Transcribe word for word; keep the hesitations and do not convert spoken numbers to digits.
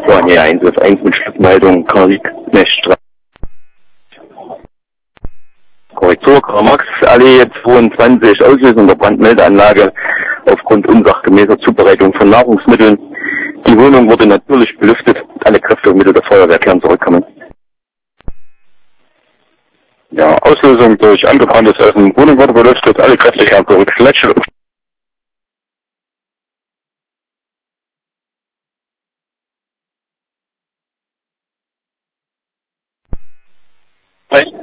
Ja, nee, eins eins mit Schlüsselmeldung, Karl-Liebknecht. Korrektur, Karl-Marx-Allee zweiundzwanzig, Auslösung der Brandmeldeanlage aufgrund unsachgemäßer Zubereitung von Nahrungsmitteln. Die Wohnung wurde natürlich belüftet, alle Kräfte und Mittel der Feuerwehr kehren zurückkommen. Ja, Auslösung durch angebranntes Essen, Wohnung wurde belüftet, alle Kräfte kehren zurück. Letzte Hi.